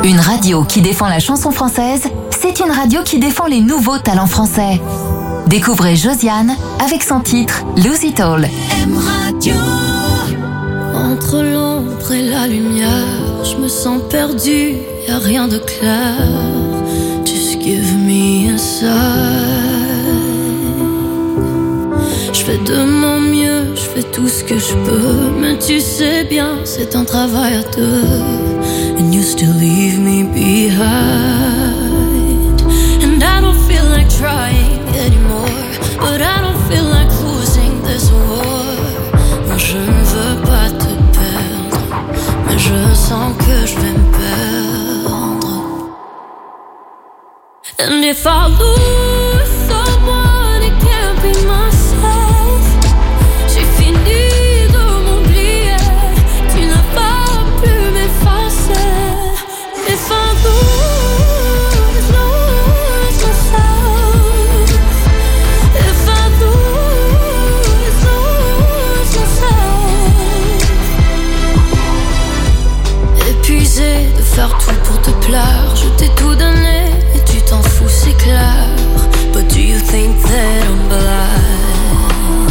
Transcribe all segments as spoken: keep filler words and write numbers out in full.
Une radio qui défend la chanson française, c'est une radio qui défend les nouveaux talents français. Découvrez Josiane avec son titre Lose It All. M Radio. Entre l'ombre et la lumière, je me sens perdue, y'a rien de clair. Just give me a sign. Je fais de mon mieux, je fais tout ce que je peux, mais tu sais bien, c'est un travail à deux. And you still leave me behind. And I don't feel like trying anymore, but I don't feel like losing this war. Moi je ne veux pas te perdre, mais je sens que je vais me perdre. And if I lose someone, it can't be myself. J'ai fini de m'oublier, tu n'as pas pu m'effacer. If I lose, lose myself. If I lose, lose myself. Épuisé de faire tout pour te plaire, je t'ai tout donné et tu t'en fous, c'est clair. But do you think that I'm blind?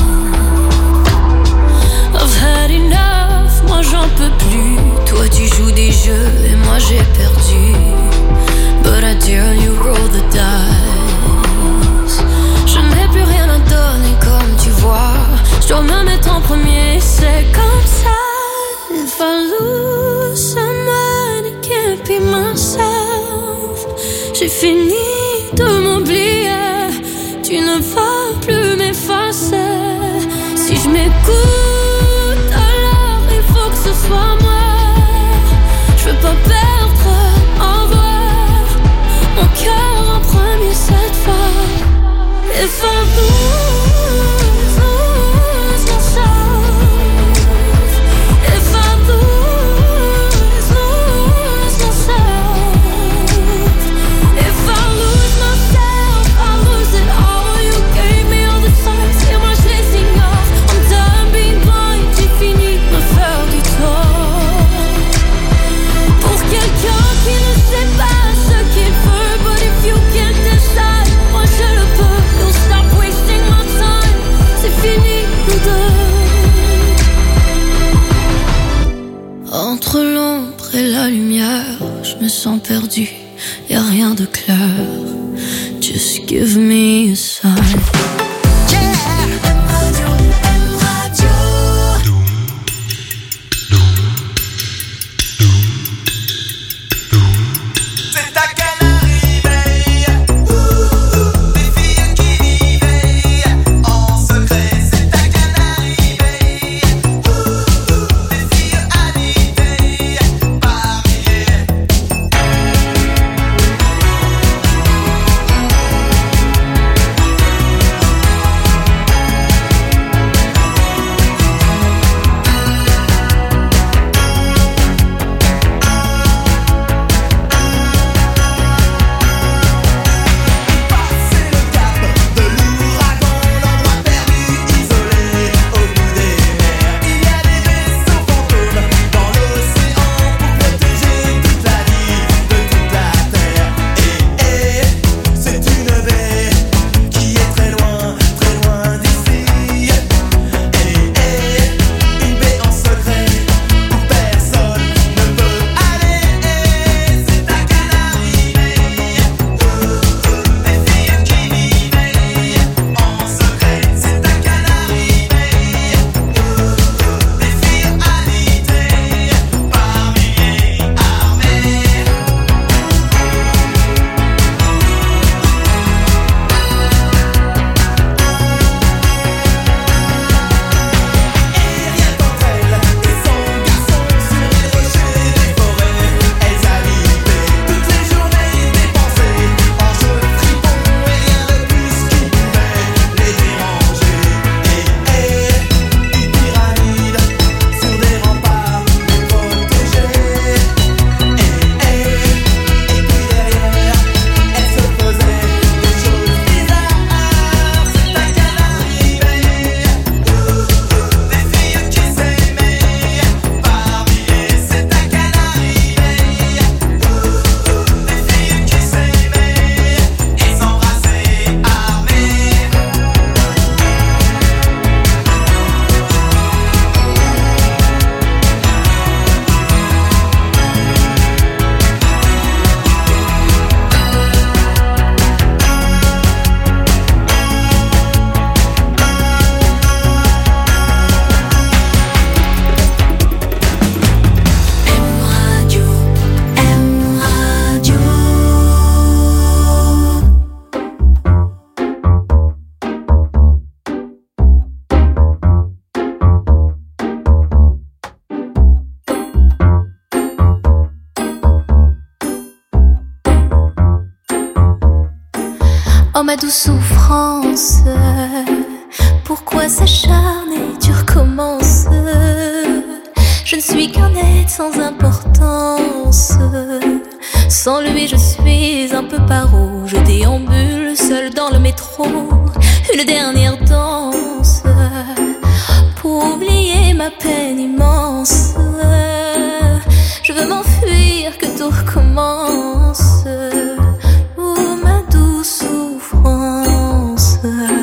I've had enough, moi j'en peux plus. Toi tu joues des jeux et moi j'ai perdu. But I dare you roll the dice. Je n'ai plus rien à donner comme tu vois. Je dois me mettre en premier, c'est comme ça. If I lose someone, it can't be myself. J'ai fini de m'oublier, tu ne vas plus m'effacer. Si je m'écoute, alors il faut que ce soit moi. Je veux pas perdre, au revoir. Mon cœur en premier cette fois. If I lose, lose myself. If I lose, lose myself. If I lose myself, I lose it all. You gave me all the signs et moi je les ignore. I'm done being blind, j'ai fini de me faire du tort. Pour quelle Oh ma douce souffrance, pourquoi s'acharner, tu recommences. Je ne suis qu'un être sans importance. Sans lui je suis un peu paro. Je déambule seul dans le métro. Une dernière danse pour oublier ma peine immense. Je veux m'enfuir, que tout recommence. Oh ma douce souffrance.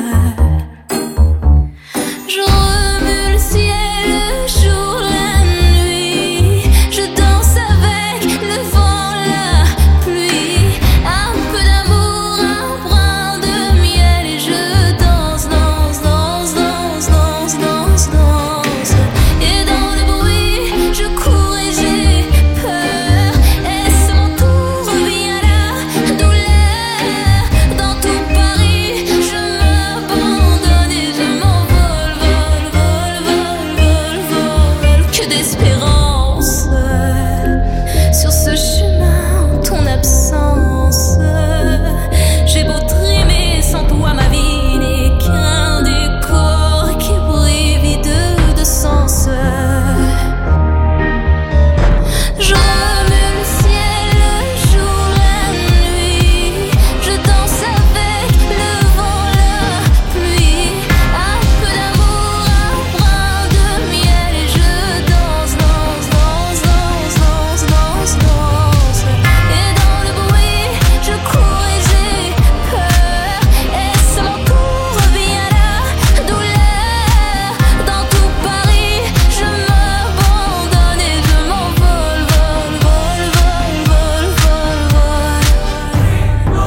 Je remue le ciel, le jour, la nuit. Je danse avec le vent, la pluie. Un peu d'amour, un brin de miel. Et je danse, danse, danse, danse, danse, danse, danse. Et dans le bruit, je cours et j'ai peur. Est-ce mon tour, revient la douleur. Dans tout Paris, je m'abandonne et je m'envole, vol, vol, vol, vol, vol. Que d'espérance sur ce chemin, en ton absence. J'ai beau trimer, sans toi ma vie n'est qu'un décor qui brille vide de sens. Je remue le ciel, le jour, la nuit. Je danse avec le vent, la pluie. Un peu d'amour, un brin de miel. Et je danse, danse, danse, danse, danse, danse, danse. Et dans le bruit, je cours et j'ai peur. Est-ce mon tour, revient la douleur. Dans tout Paris, je m'abandonne et je m'envole, vol, vol, vol, vol, vol, vol.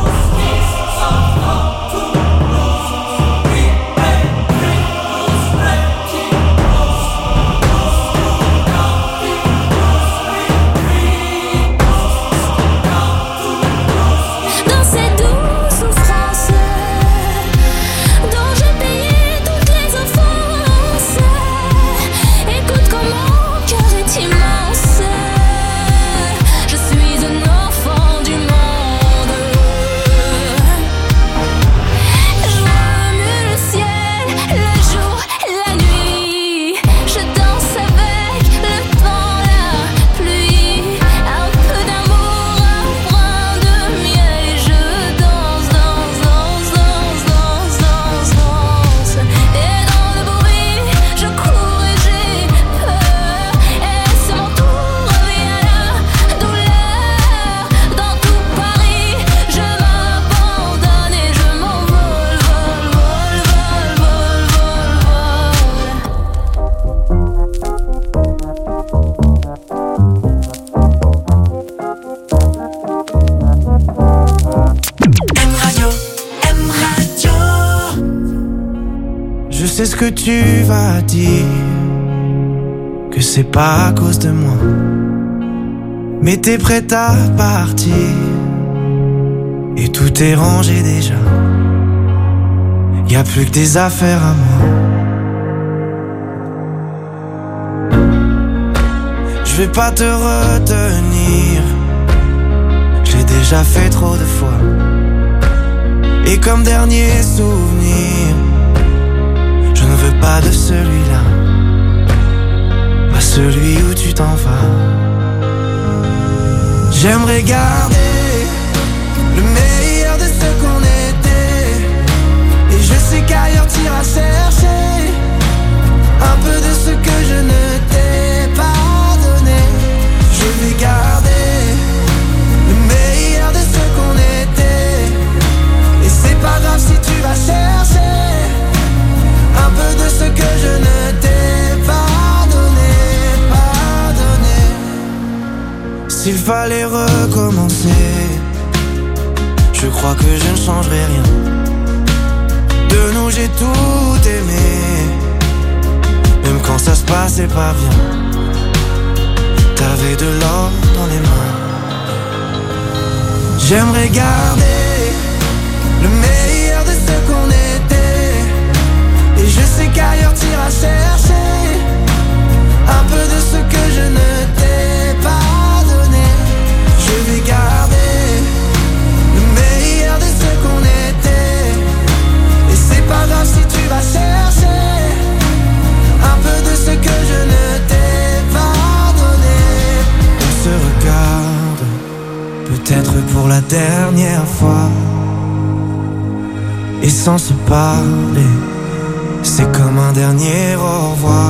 Dans cette douce souffrance dont j'ai payé toutes les offenses. Écoute comme mon cœur est immense. Je suis un enfant du monde. Je remue le ciel, le jour, la nuit. Je danse avec le vent, la pluie. Un peu d'amour, un brin de miel. Et je danse, danse, danse, danse, danse, danse, danse. Et dans le bruit, je cours et j'ai peur. Est-ce mon tour, revient la douleur. Dans tout Paris, je m'abandonne et je m'envole, vol, vol, vol, vol, M Radio, M Radio. Je sais ce que tu vas dire, que c'est pas à cause de moi, mais t'es prête à partir et tout est rangé déjà. Y a plus que des affaires à moi. Je vais pas te retenir, j'ai déjà fait trop de fois. Et comme dernier souvenir, je ne veux pas de celui-là, pas celui où tu t'en vas. J'aimerais garder le meilleur de ce qu'on était. Et je sais qu'ailleurs t'iras chercher un peu de ce que je ne t'ai pas donné. Je vais garder le meilleur de ce qu'on était. Et c'est pas grave si tu vas chercher un peu de ce que je ne t'ai pas donné, pas donné. S'il fallait recommencer, je crois que je ne changerai rien. De nous j'ai tout aimé, même quand ça se passait pas bien. T'avais de l'or dans les mains. J'aimerais garder le meilleur de ce qu'on était. Et je sais qu'ailleurs t'iras chercher un peu de ce que je ne t'ai pas donné. Je vais garder le meilleur de ce qu'on était. sans se parler. C'est comme un dernier au revoir.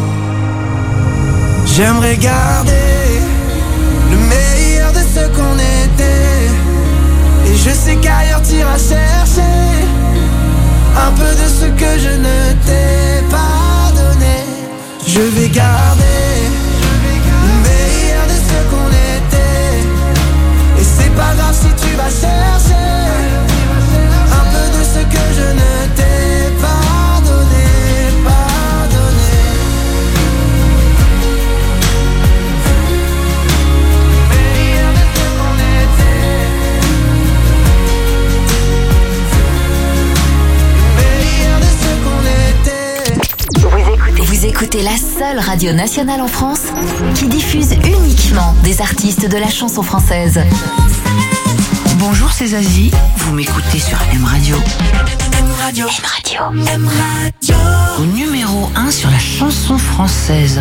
J'aimerais garder le meilleur de ce qu'on était. Et je sais qu'ailleurs t'iras chercher un peu de ce que je ne t'ai pas donné. Je vais garder le meilleur de ce qu'on était. Et c'est pas grave si tu vas chercher un peu de ce que je ne t'ai pas donné, pas donné. Le meilleur de ce qu'on était. Le meilleur de ce qu'on était. Vous écoutez, vous écoutez la seule radio nationale en France qui diffuse uniquement des artistes de la chanson française. Bonjour, c'est Zazie. Vous m'écoutez sur M Radio. M Radio. M Radio. M Radio. Au numéro un sur la chanson française.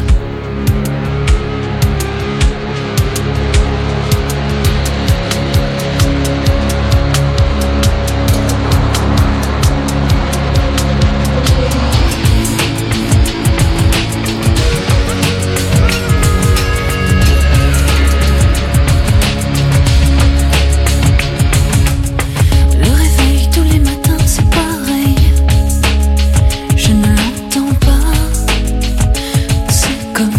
Comme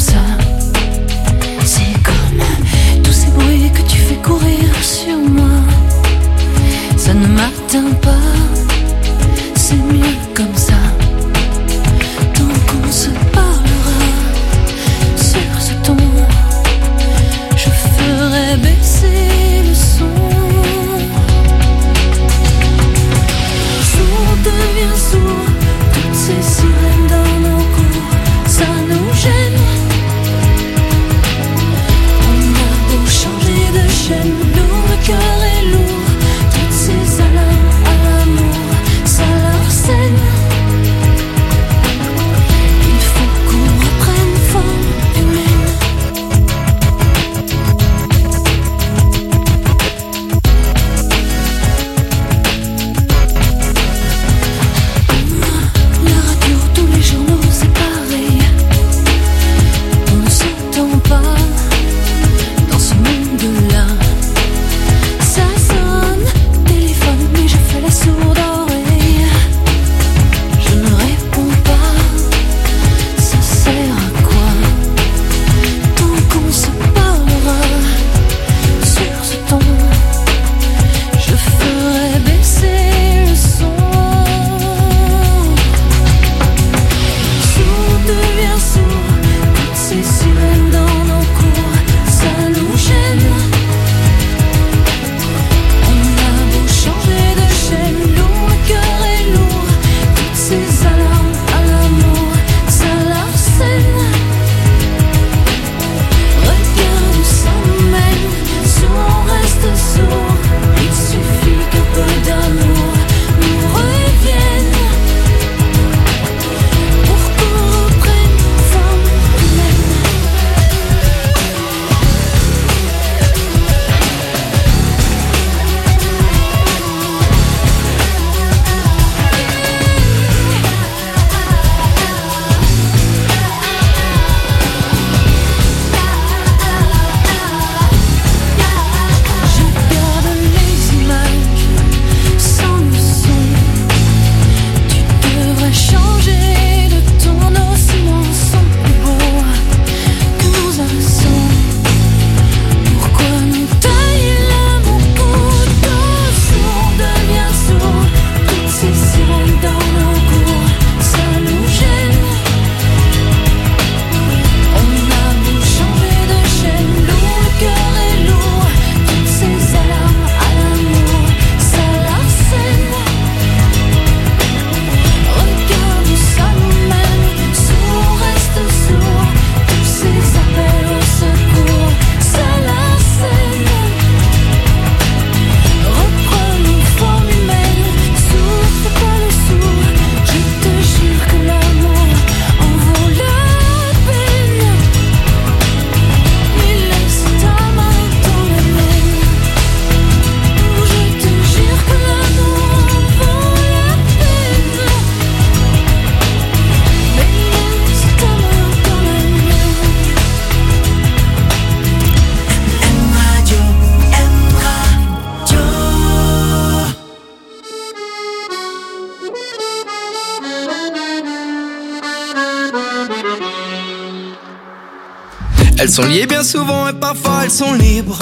Elles sont liées bien souvent et parfois elles sont libres.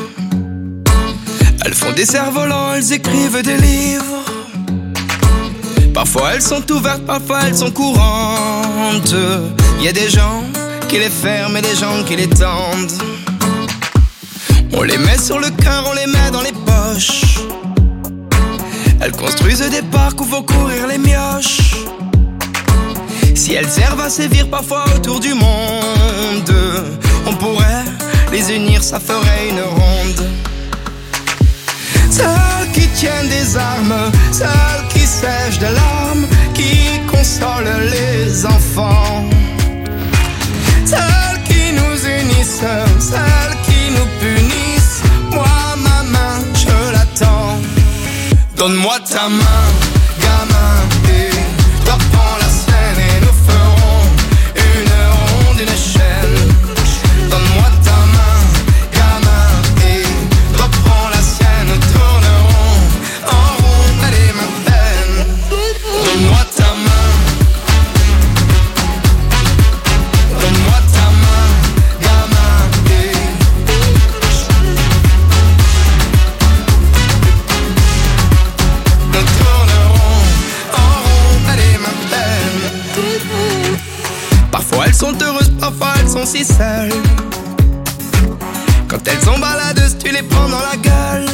Elles font des cerfs-volants, elles écrivent des livres. Parfois elles sont ouvertes, parfois elles sont courantes. Y a des gens qui les ferment et des gens qui les tendent. On les met sur le cœur, on les met dans les poches. Elles construisent des parcs où vont courir les mioches. Si elles servent à sévir parfois autour du monde, on pourrait les unir, ça ferait une ronde. Celles qui tiennent des armes, celles qui sèchent de larmes, qui consolent les enfants. Celles qui nous unissent, celles qui nous punissent. Moi, ma main, je l'attends. Donne-moi ta main, gamin, et toi prends la scène et nous ferons une ronde, une chaîne. Donne-moi ta main, gamin, et toi prends la sienne, nous tournerons en rond, allez ma peine. Donne-moi ta main, donne-moi ta main, gamin, et nous tournerons en rond, allez ma peine. Parfois elles sont heureuses, parfois elles sont si seules. Quand elles sont baladeuses, tu les prends dans la gueule.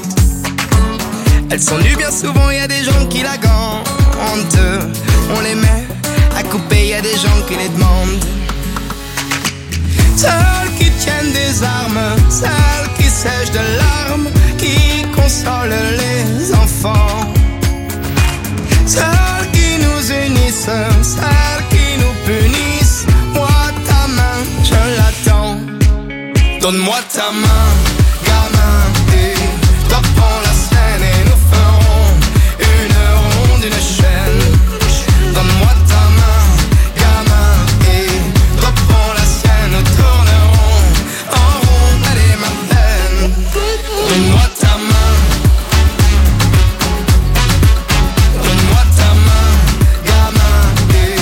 Elles sont nues bien souvent, y a des gens qui la gantent. On les met à couper, y a des gens qui les demandent. Celles qui tiennent des armes, celles qui sèchent de larmes, qui consolent les enfants. Celles qui nous unissent, celles qui nous punissent. Moi ta main, je l'attends. Donne-moi ta main, gamin, et toi prends la scène et nous ferons une ronde, une chaîne. Donne-moi ta main, gamin, et toi prends la sienne, nous tournerons en rond, allez ma peine. Donne-moi ta main, donne-moi ta main, gamin, et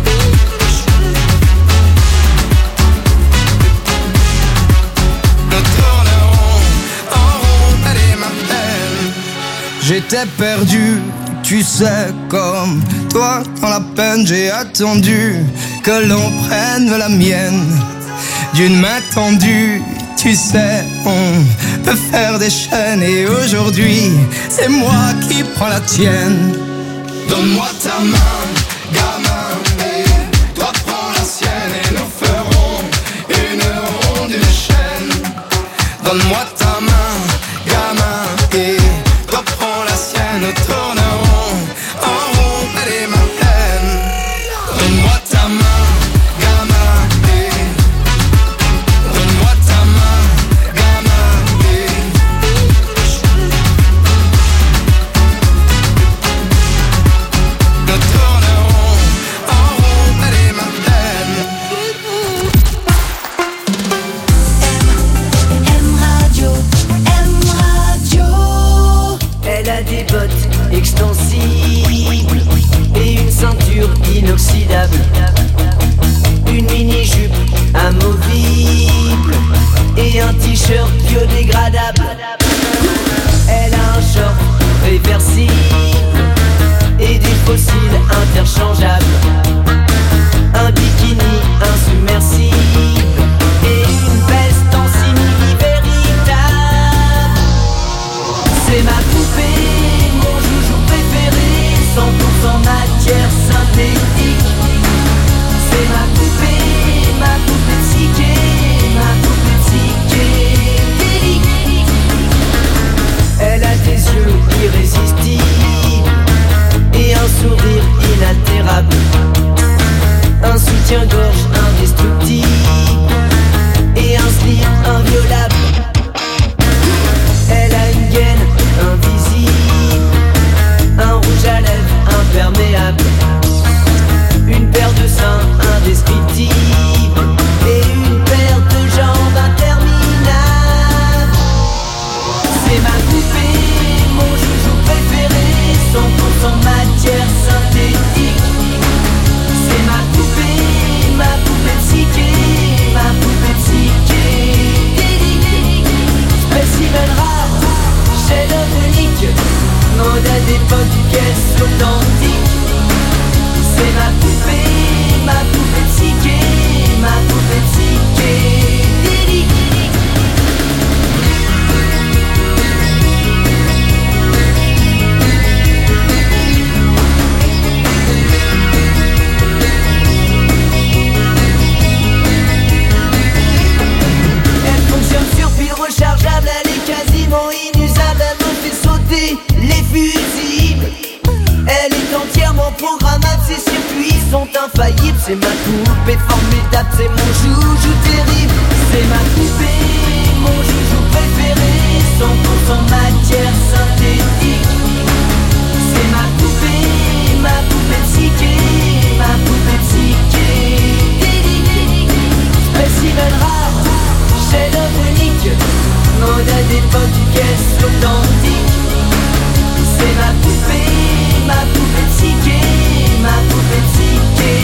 nous tournerons en rond, allez ma peine. J'étais perdu, tu sais, comme toi dans la peine. J'ai attendu que l'on prenne la mienne d'une main tendue. Tu sais, on peut faire des chaînes. Et aujourd'hui, c'est moi qui prends la tienne. Donne-moi ta main, gamin, et toi prends la sienne. Et nous ferons une ronde, une chaîne. Donne-moi ta main, gamin, et toi prends la sienne. Nous tournerons en rond, allez ma peine. Donne-moi ta main, gamin, et donne-moi ta main, gamin, et nous tournerons en rond, allez ma peine. M Radio, M Radio. Elle a des bottes extensibles et une ceinture inoxydable, une mini-jupe amovible et un t-shirt biodégradable. Elle a un short réversible et des fossiles interchangeables, un bikini insubmersible et une veste en simili véritable. C'est ma poupée, mon joujou préféré, cent pour cent matière synthétique. infaillible, c'est ma poupée formidable, c'est mon joujou terrible, c'est ma poupée, mon joujou préféré, cent pour cent matière synthétique. C'est ma poupée, ma poupée psyché, ma poupée psyché. Spécimen rare, chef-d'œuvre unique, modèle d'époque, pièce authentique. C'est ma poupée, ma poupée psyché, ma poupée psyché.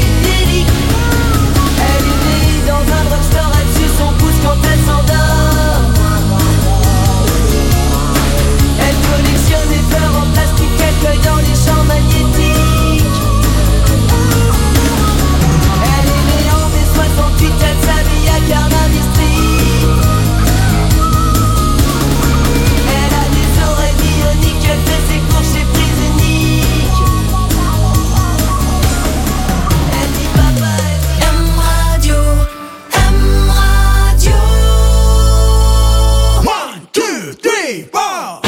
Elle est née dans un drugstore, elle suce son pouce quand elle s'endort. Elle collectionne les fleurs en plastique, elle cueille dans les champs magnétiques. Elle est née en mai soixante-huit, elle s'habille à Carnaby Street. Elle a des oreilles bioniques, elle fait ses cours chez Prisonique. Elle dit papa, elle dit M Radio, M Radio. One, two, three, four.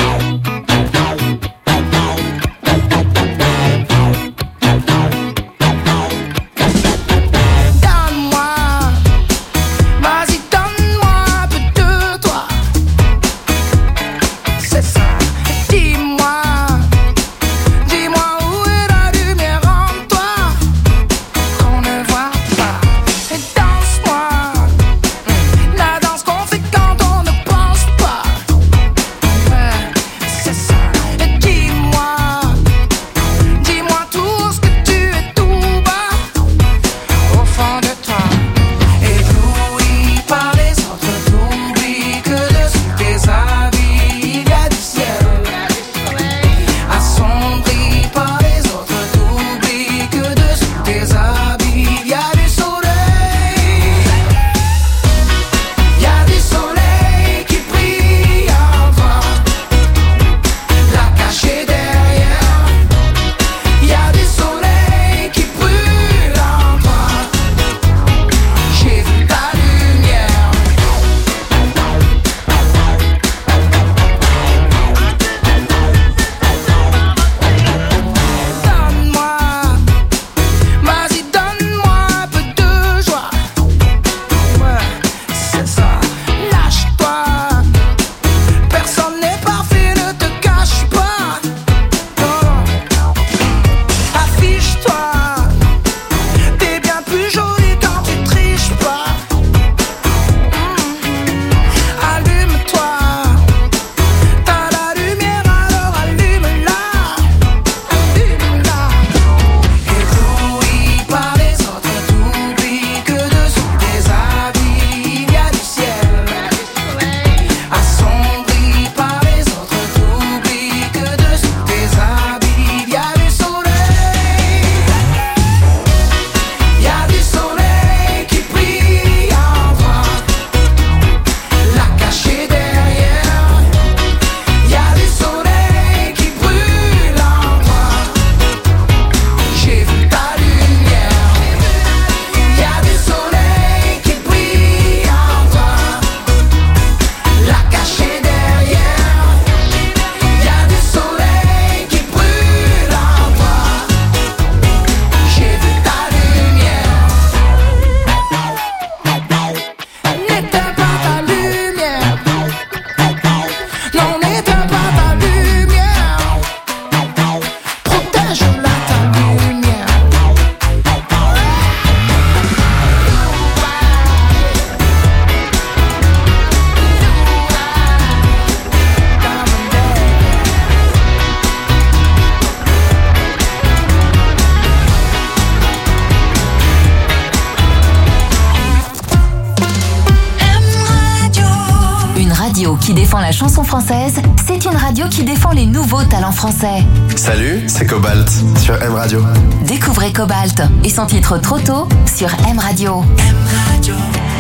Qui défend la chanson française, c'est une radio qui défend les nouveaux talents français. Salut, c'est Cobalt sur M Radio. Découvrez Cobalt et son titre Trop tôt sur M Radio. M Radio,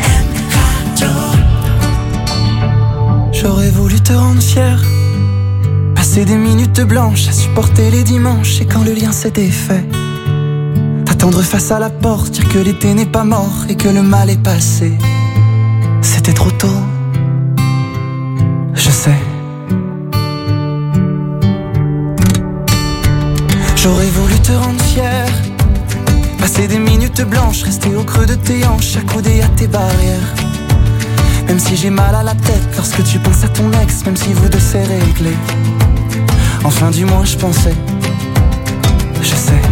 M Radio. J'aurais voulu te rendre fier, passer des minutes blanches à supporter les dimanches et quand le lien s'est défait, t'attendre face à la porte, dire que l'été n'est pas mort et que le mal est passé. C'était trop tôt. Je sais. J'aurais voulu te rendre fier, Passer des minutes blanches, rester au creux de tes hanches, accoudé à tes barrières. Même si j'ai mal à la tête lorsque tu penses à ton ex, même si vous deux c'est réglé. Enfin du moins je pensais, je sais.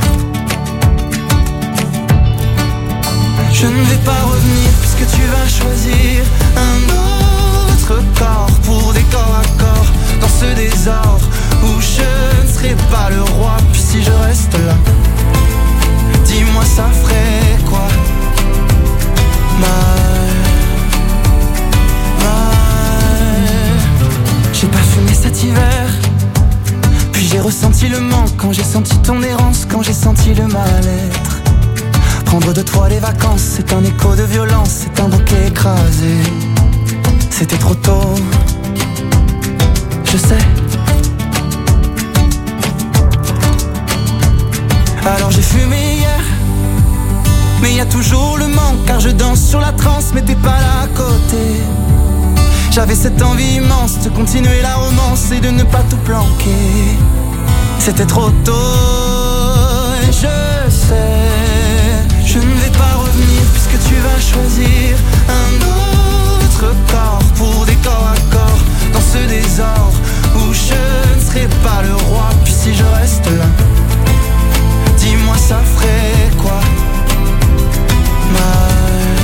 Je ne vais pas revenir puisque tu vas choisir un autre corps pour des corps à corps dans ce désordre où je ne serai pas le roi. Puis si je reste là, dis-moi ça ferait quoi? Mal, mal. J'ai pas fumé cet hiver, puis j'ai ressenti le manque quand j'ai senti ton errance, quand j'ai senti le mal-être. Prendre de toi les vacances, c'est un écho de violence, c'est un bouquet écrasé. C'était trop tôt, je sais. Alors j'ai fumé hier, mais y a toujours le manque, car je danse sur la transe, mais t'es pas là à côté. J'avais cette envie immense de continuer la romance et de ne pas tout planquer. C'était trop tôt, et je sais. Je ne vais pas revenir puisque tu vas choisir un autre corps pour des corps à corps dans ce désordre où je ne serai pas le roi. Puis si je reste là, dis-moi ça ferait quoi? Mal,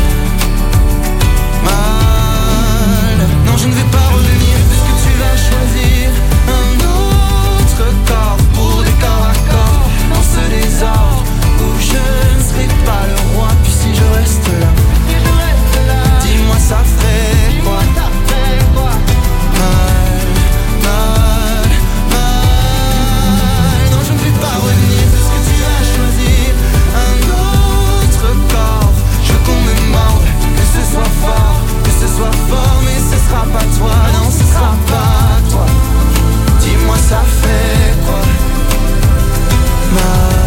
mal. Non, je ne vais pas revenir puisque tu vas choisir un autre corps pour des corps à corps dans ce désordre où je ne serai pas le roi. Puis si je reste là, dis-moi ça ferait quoi? Mal, mal, mal. Non, je ne vais pas revenir parce que tu vas choisir un autre corps. Je veux qu'on me morde, que ce soit fort, que ce soit fort, mais ce sera pas toi, non ce sera pas toi. Dis-moi ça fait quoi? Mal,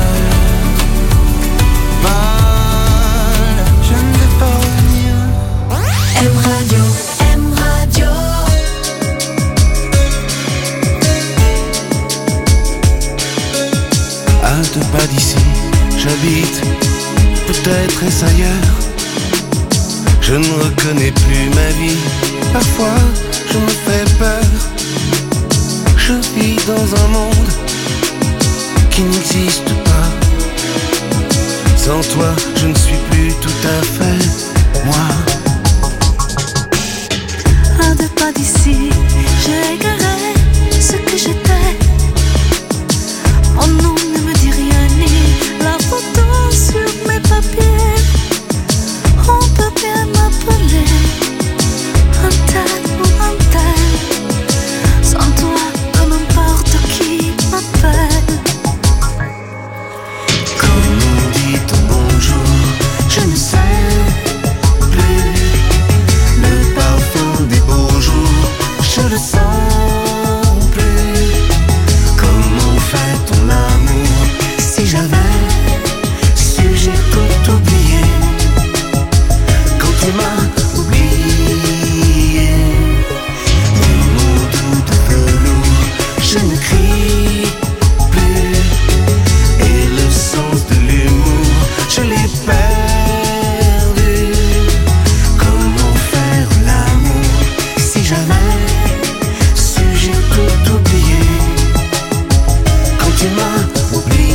mal, je ne vais pas revenir. M Radio, M Radio. À deux pas d'ici, j'habite, peut-être est-ce ailleurs. Je ne reconnais plus ma vie, parfois je me fais peur. Je vis dans un monde qui n'existe pas. Sans toi, je ne suis plus tout à fait moi. À deux pas d'ici, j'ai égaré ce que j'étais. Mon nom ne me dit rien, ni la photo sur mes papiers. On peut bien m'appeler un tel ou un tel. Sans toi, peu m'importe qui m'appelle. Comment dit ton bonjour, je ne sais plus. Le parfum des beaux jours, je le sens plus. Comment fait-on l'amour? Si j'avais su, j'ai tout oublié. Quand tu m'as oublié, les mots doux de velours, je ne crie plus. Et le sens de l'humour, je l'ai perdu. Comment faire l'amour? Si j'avais su, j'ai tout oublié. Quand tu m'as oublié.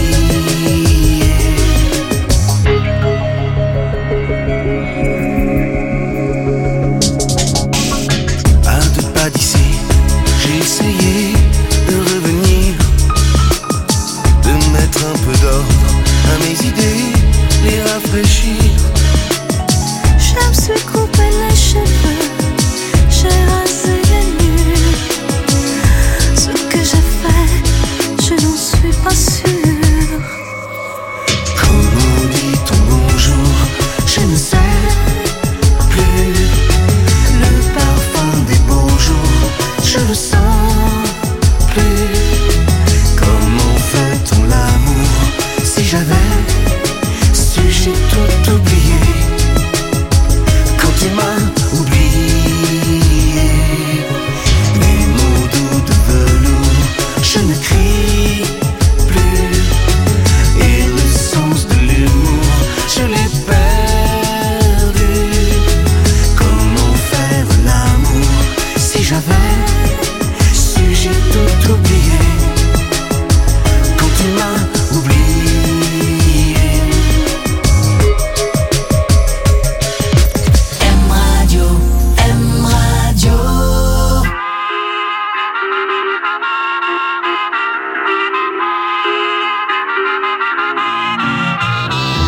À deux pas d'ici, j'ai essayé de revenir, de mettre un peu d'ordre à mes idées, les rafraîchir. Je me suis coupé les cheveux, j'ai rasé les nues. Ce que j'ai fait, je n'en suis pas sûre. Comment dit ton bonjour, je ne sais plus. Le parfum des beaux jours, je le sens plus. Comment fait-on l'amour? Si j'avais su, j'ai tout oublié. Quand tu m'as oublié, les mots doux de velours, je ne crie plus. Et le sens de l'humour,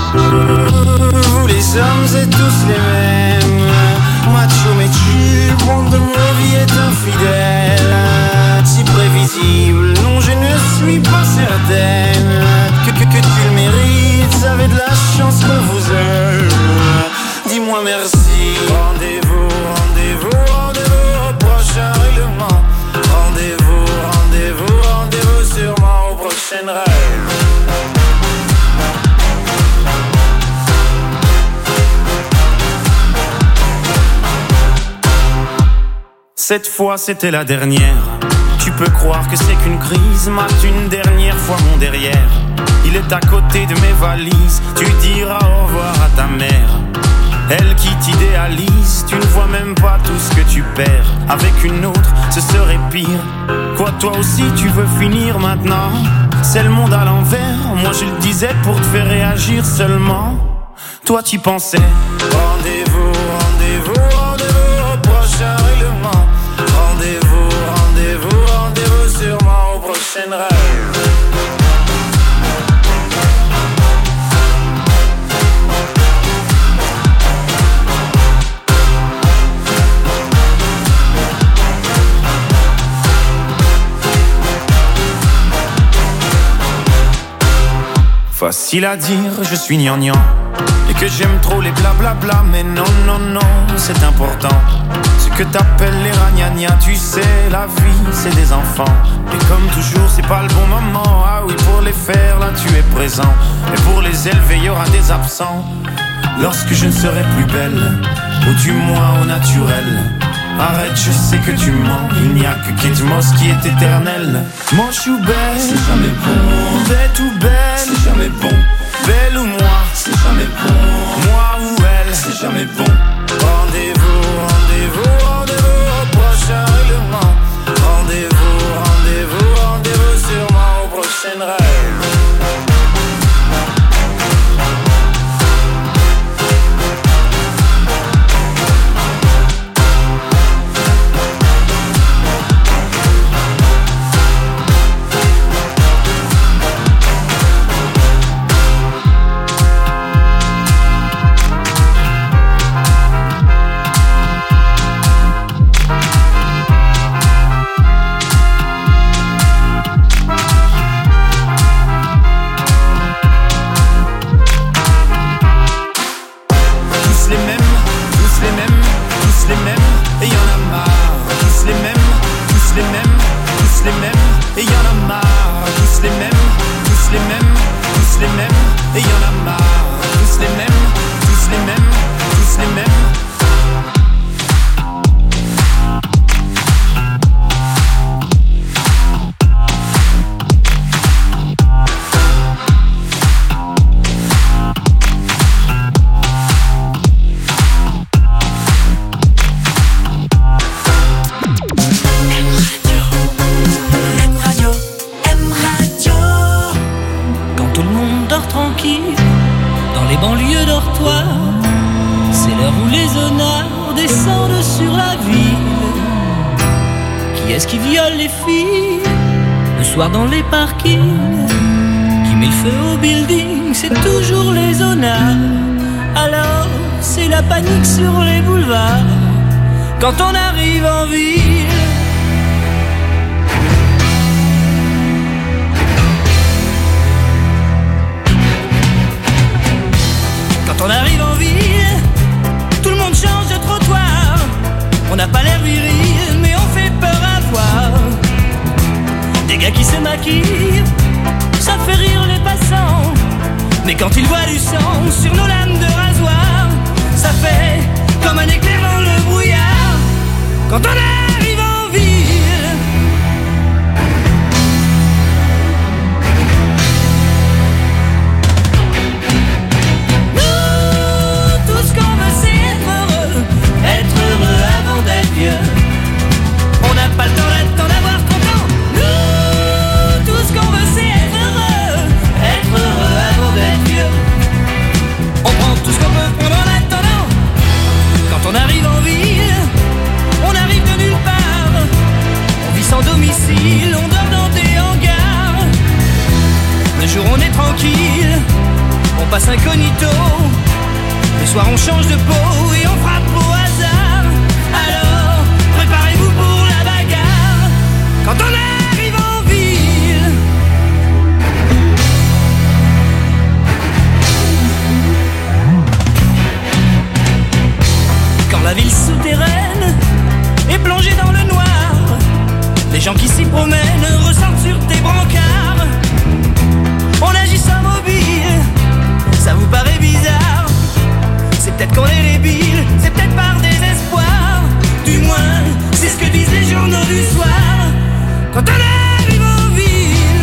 Vous les hommes êtes tous les mêmes. Macho mais tu, monde de ma vie est infidèle. Si prévisible, non je ne suis pas certaine que, que, que tu le mérites, vous avez de la chance qu'on vous aime. Dis-moi merci. Rendez-vous, rendez-vous, rendez-vous au prochain règlement. Rendez-vous, rendez-vous, rendez-vous sûrement au prochain rêve. Cette fois c'était la dernière. Tu peux croire que c'est qu'une crise, mate une dernière fois mon derrière. Il est à côté de mes valises, tu diras au revoir à ta mère. Elle qui t'idéalise, tu ne vois même pas tout ce que tu perds. Avec une autre, ce serait pire. Quoi, toi aussi tu veux finir maintenant? C'est le monde à l'envers, moi je le disais pour te faire réagir seulement. Toi tu pensais. Rendez-vous, rendez-vous, rendez-vous au prochain règlement. Rendez-vous, rendez-vous, rendez-vous sûrement au prochain rêve. Facile à dire, je suis gnangnan et que j'aime trop les blablabla, mais non, non, non, c'est important. Ce que t'appelles les ragnagnas, tu sais, la vie, c'est des enfants. Et comme toujours, c'est pas le bon moment. Ah oui, pour les faire, là, tu es présent. Et pour les élever, il y aura des absents. Lorsque je ne serai plus belle, ou du moins au naturel. Arrête, je sais que tu mens. Il n'y a que Kate Moss qui est éternel. Manche ou belle, c'est jamais bon. Bête ou belle, c'est jamais bon. Belle ou moi, c'est jamais bon. Moi ou elle, c'est jamais bon. Rendez-vous, rendez-vous, rendez-vous au prochain règlement. Rendez-vous, rendez-vous, rendez-vous sûrement au prochain rêve. Dans les parkings, qui met le feu au building, c'est toujours les honneurs. Alors c'est la panique sur les boulevards quand on arrive en ville. Quand on arrive en ville, tout le monde change de trottoir. On n'a pas l'air viril, mais on fait peur à voir. Des gars qui se maquillent, ça fait rire les passants. Mais quand ils voient du sang sur nos lames de rasoir, ça fait comme un éclair dans le brouillard. Quand on arrive en ville, nous, tout ce qu'on veut c'est être heureux. Être heureux avant d'être vieux. On n'a pas le temps là-dedans d'avoir trente ans. Tout ce qu'on veut c'est être heureux. Être heureux avant d'être vieux. On prend tout ce qu'on peut prendre en attendant. Quand on arrive en ville, on arrive de nulle passe incognito. Le soir on change de peau et on frappe au hasard. Alors préparez-vous pour la bagarre quand on arrive en ville. Quand la ville souterraine est plongée dans le noir, les gens qui s'y promènent ressortent sur des brancards. On agit sans mobile, ça vous paraît bizarre. C'est peut-être qu'on est débile, c'est peut-être par désespoir. Du moins, c'est ce que disent les journaux du soir. Quand on arrive en ville,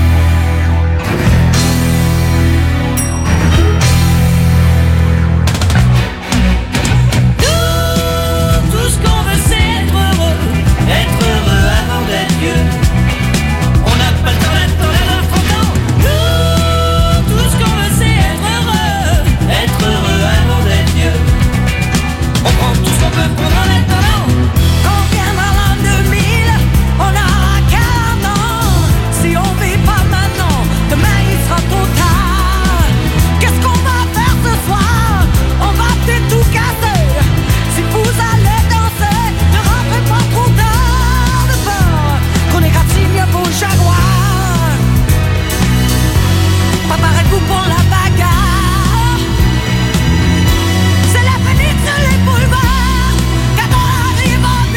nous, tout ce qu'on veut c'est être heureux. Être heureux avant d'être vieux. On n'a pas le temps d'attendre trente ans. Nous, tout ce qu'on veut c'est être heureux. Être heureux avant d'être vieux. On prend tout ce qu'on peut prendre en attendant. Quand viendra l'an deux mille, on aura quarante ans. Si on vit pas maintenant, demain il sera trop tard. Qu'est-ce qu'on va faire ce soir? On va peut-être tout casser. Si vous allez danser, ne rentrez pas trop tard de peur qu'on égratigne vos jaguars. Préparez-vous pour la bagarre. C'est la panique sur les boulevards quand on arrive en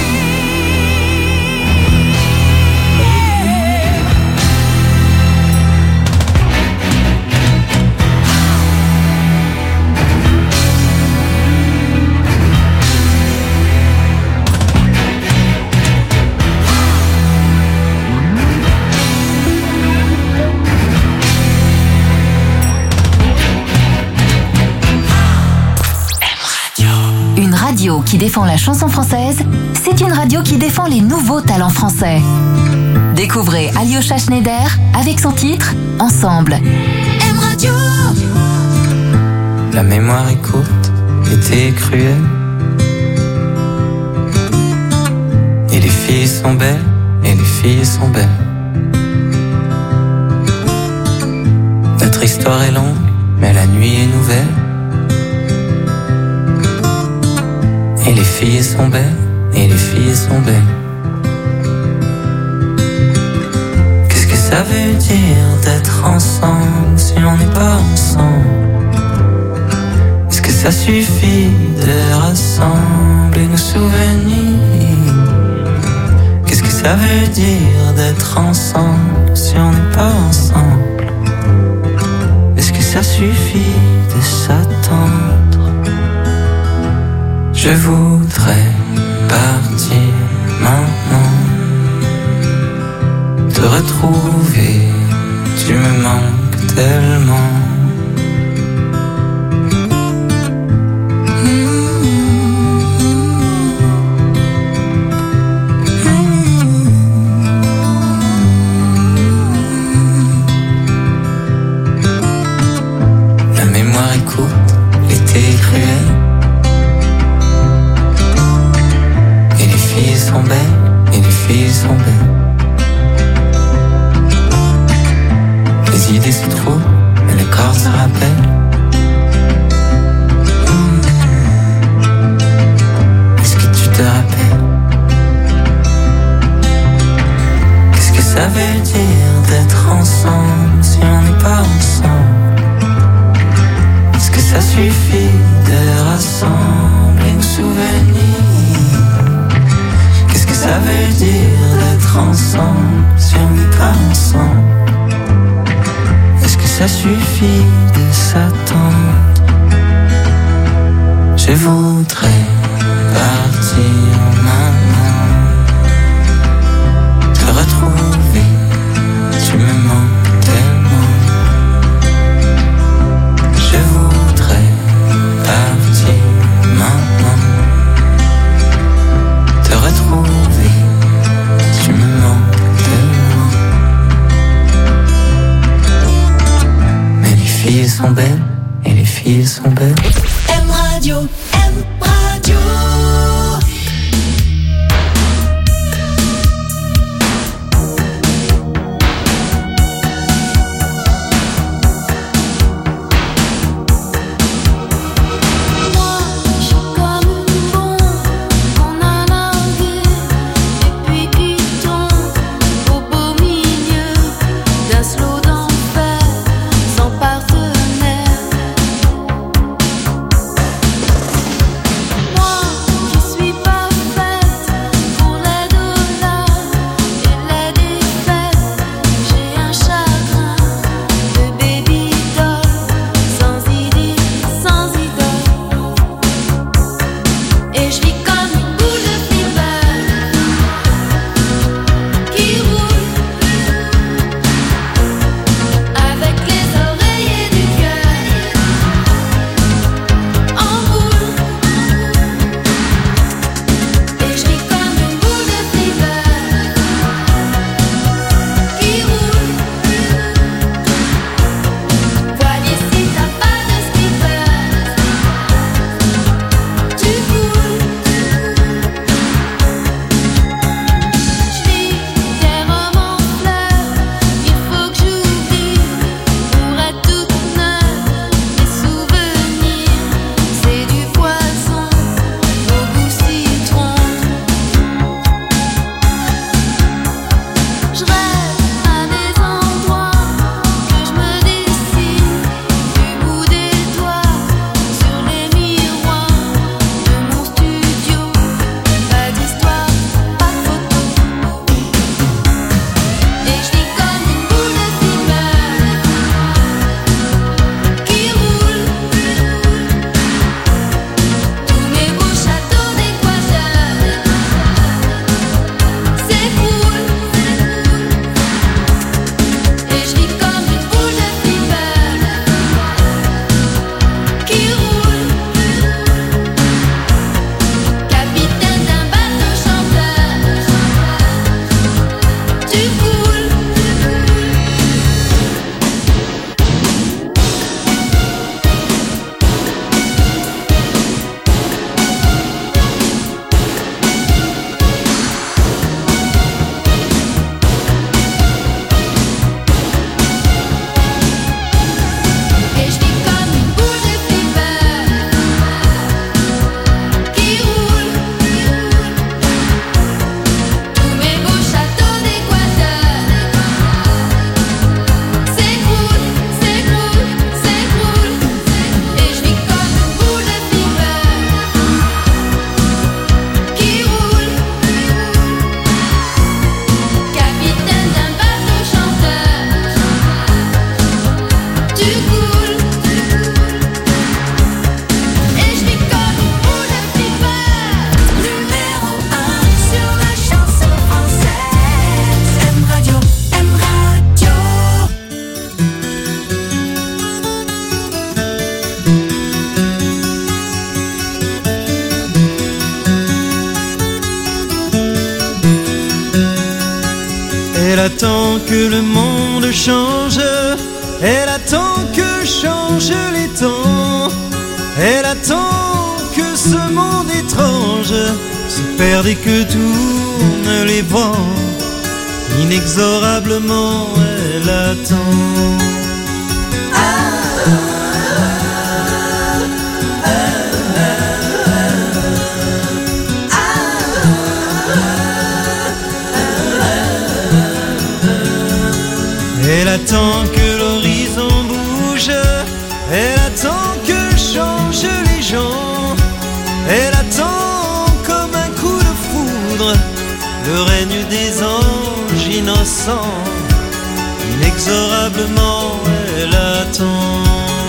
Une radio qui défend la chanson française, c'est une radio qui défend les nouveaux talents français. Découvrez Alyosha Schneider avec son titre « Ensemble ». M Radio. La mémoire est courte, l'été est cruel. Et les filles sont belles, et les filles sont belles. Notre histoire est longue, mais la nuit est nouvelle. Et les filles sont belles, et les filles sont belles. Qu'est-ce que ça veut dire d'être ensemble si on n'est pas ensemble? Est-ce que ça suffit de rassembler nos souvenirs? Qu'est-ce que ça veut dire d'être ensemble si on n'est pas ensemble? Est-ce que ça suffit de s'attendre? Je voudrais partir maintenant, te retrouver, tu me manques tellement. La mémoire est courte, l'été est cruel. Les filles sont belles, et les filles sont belles. Les idées se trouvent, mais le corps se rappelle. Mmh. Est-ce que tu te rappelles? Qu'est-ce que ça veut dire d'être ensemble si on n'est pas ensemble? Est-ce que ça suffit de rassembler nos souvenirs? Ça veut dire d'être ensemble si on n'est pas ensemble? Est-ce que ça suffit de s'attendre? Je voudrais partir maintenant, te retrouver, tu me manques tellement. Je voudrais partir maintenant, te retrouver, tu me manques tellement. Mais les filles sont belles, et les filles sont belles. M Radio, M Radio. que le monde change, elle attend que changent les temps, elle attend que ce monde étrange se perde et que tournent les vents. Inexorablement elle attend. Elle attend que l'horizon bouge, elle attend que changent les gens, elle attend comme un coup de foudre le règne des anges innocents. Inexorablement elle attend.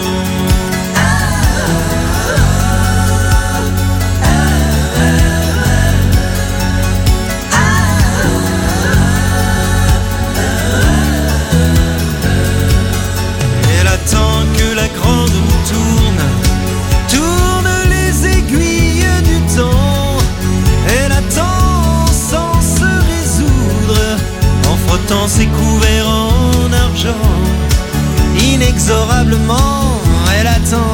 Elle attend que la grande roue tourne, tourne les aiguilles du temps. Elle attend sans se résoudre, en frottant ses couverts en argent. Inexorablement elle attend.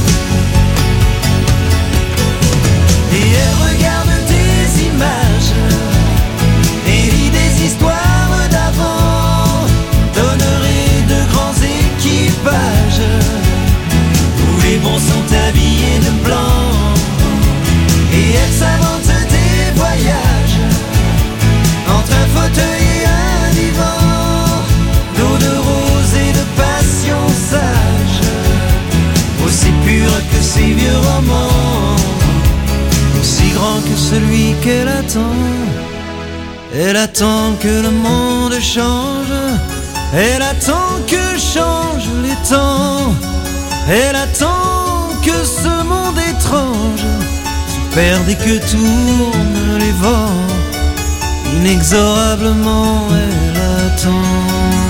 Et elle regarde des images et lit des histoires d'avant, donnerait de grands équipages où les bons sont habillés de blanc. Et elle s'invente des voyages entre un fauteuil et un divan, d'eau de rose et de passion sage, aussi pure que ces vieux romans, aussi grand que celui qu'elle attend. Elle attend que le monde change, elle attend que changent les temps, elle attend que ce monde étrange se perde et que tournent les vents. Inexorablement elle attend.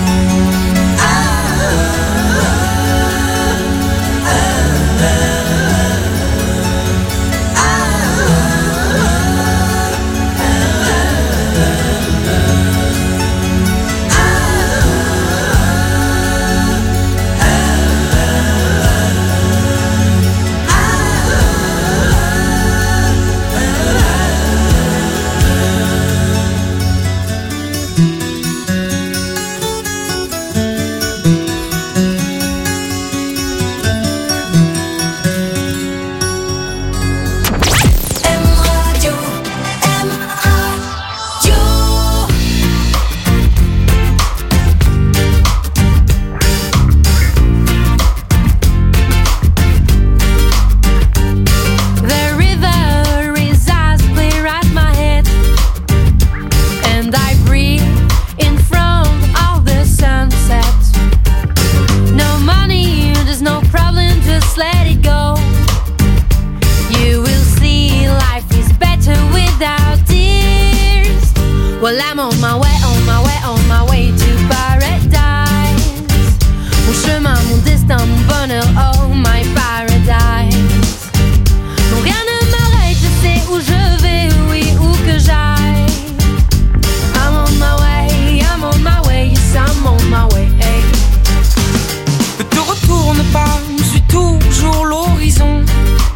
Well, I'm on my way, on my way, on my way to paradise. Mon chemin, mon destin, mon bonheur, oh my paradise. Non, rien ne m'arrête, je sais où je vais, oui, où que j'aille. I'm on my way, I'm on my way, yes, I'm on my way. Hey. Ne te retourne pas, suis toujours l'horizon.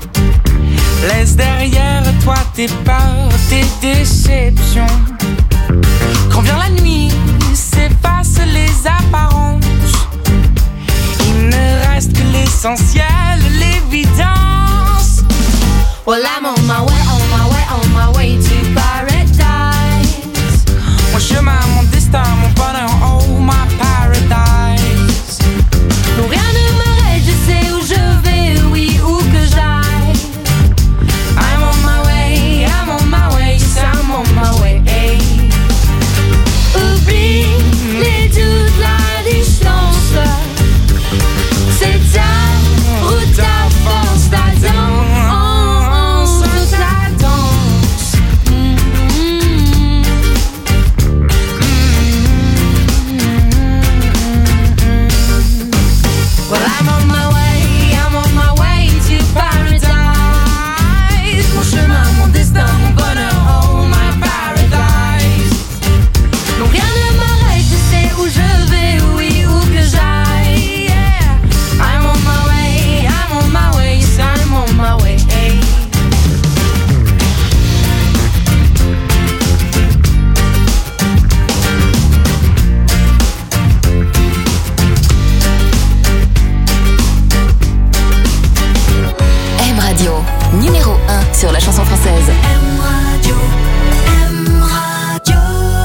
Laisse derrière toi tes peurs, tes déceptions. Quand vient la nuit, s'effacent les apparences. Il ne reste que l'essentiel, l'évidence. Well, I'm on my way, on my way, on my way to paradise. Mon chemin, mon destin, mon bonheur, oh my paradise. Non, rien ne m'arrête, je sais où je vais, oui, où que j'aille. I'm on my way, I'm on my way, yes, I'm on my way. Hey. Oublie les doutes, la distance. C'est ta route, ta force, ta danse. numéro un sur la chanson française. M Radio, M Radio.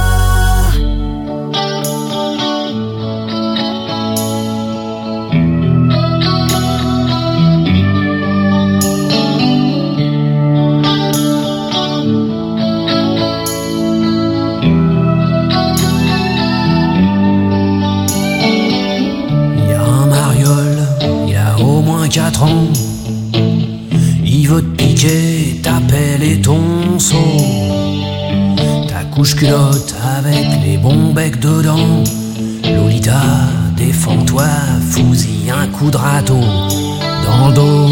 Il y a un mariole, il a au moins quatre ans. Il veut te piquer ta pelle et ton seau, ta couche culotte avec les bons becs dedans. Lolita, défends-toi, fous-y un coup de râteau dans le dos.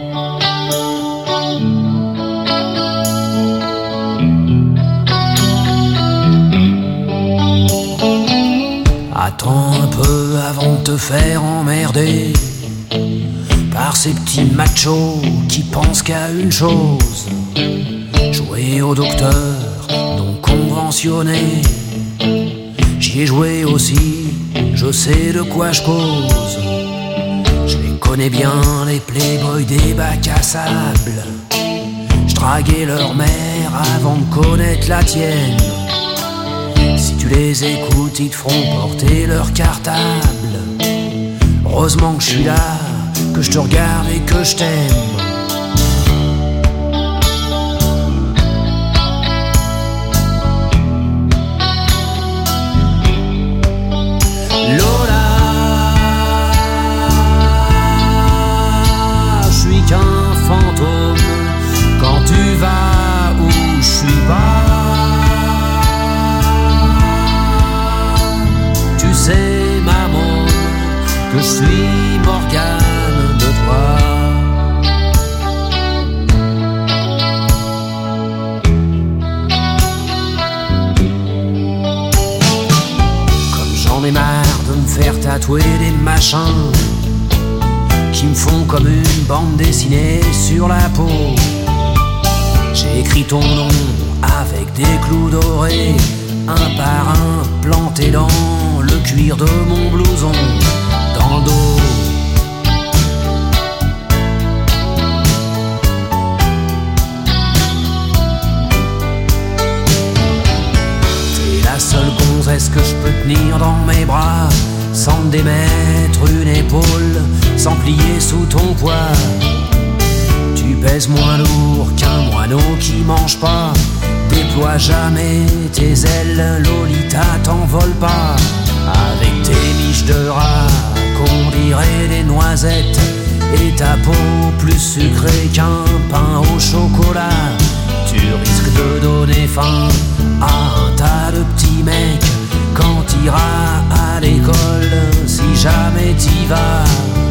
Attends un peu avant de te faire emmerder par ces petits machos qui pensent qu'à une chose: jouer au docteur non conventionné. J'y ai joué aussi, je sais de quoi je cause. Je les connais bien, les playboys des bacs à sable. Je draguais leur mère avant de connaître la tienne. Si tu les écoutes, ils te feront porter leur cartable. Heureusement que je suis là, que je te regarde et que je t'aime. Lola, je suis qu'un fantôme quand tu vas où je suis pas. Tu sais, maman, que je suis Morgane de toi. Comme j'en ai marre de me faire tatouer des machins qui me font comme une bande dessinée sur la peau. J'ai écrit ton nom avec des clous dorés, un par un planté dans le cuir de mon blouson, dans le dos. T'es la seule gonzesse que je peux tenir dans mes bras, sans me démettre une épaule, sans plier sous ton poids. Tu pèses moins lourd qu'un moineau qui mange pas. Déploie jamais tes ailes, Lolita, t'envole pas. Avec tes miches de rat qu'on dirait des noisettes, et ta peau plus sucrée qu'un pain au chocolat, tu risques de donner faim à un tas de petits mecs quand t'iras à l'école, si jamais t'y vas.